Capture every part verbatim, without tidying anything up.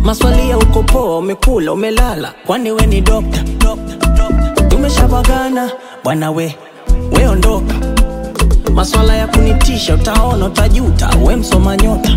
Maswali ya uko poa, umekula, umelala, kwani we ni doctor? Tumeshabagana, bwana we, we ondoka. Maswala ya kunitisha, utaona, utajuta, we msoma nyota.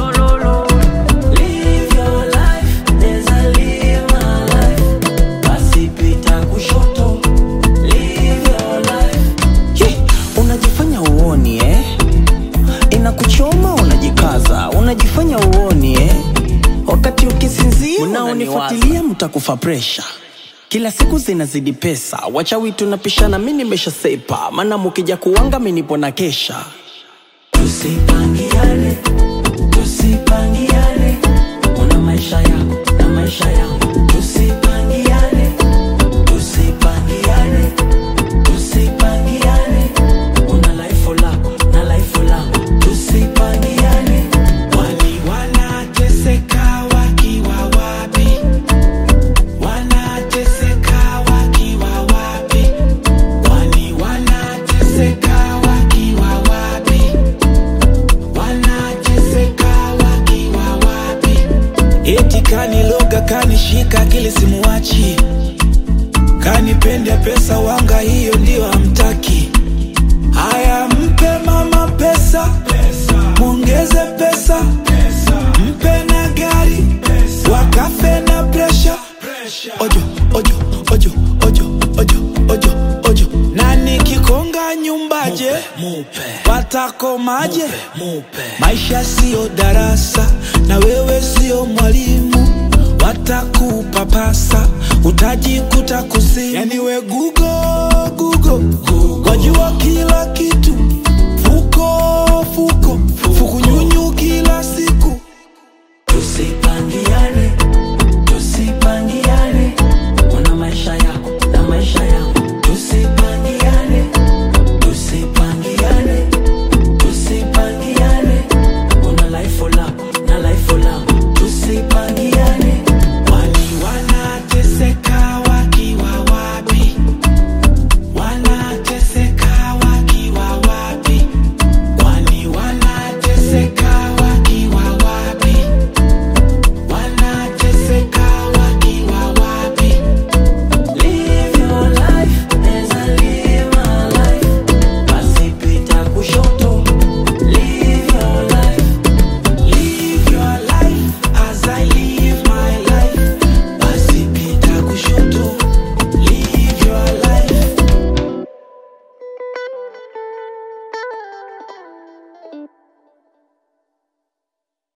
Live your life, neza live my life. Pasipita kushoto, live your life. Yeah, unajifanya uoni eh? Inakuchoma unajikaza, unajifanya uoni eh? Wakati ukisinzia unaonifuatilia mtakufa pressure. Kila siku zinazidi pesa, wachawi tunapishana, mimi nimesha sepa, maana mkija kuwanga mimi nipo na kesha. Tusipangiane, tusipangiane, una maisha yako na maisha yangu. Tusipangiane, tusipangiane, tusipangiane, una life lako na life langu. Tusipangiane. Wali wanateseka wakiwa wapi? Wanateseka wakiwa wapi? Wali wanateseka wakiwa wapi? Wanateseka wakiwa wapi? Eti kaniloga kanishika kile simuachi, kanipende pesa wanga hiyo ndio hamtaki. Haya mpe mama pesa, muongeze pesa, mpe na gari, wakafe na pressure. Ojo, ojo, ojo, ojo, ojo, ojo, ojo. Nani kikonga nyumbaje, patako maje. Maisha sio darasa, na wewe sio mwalimu. Watakupa pasa, utajikuta kuzimu. Yani we Google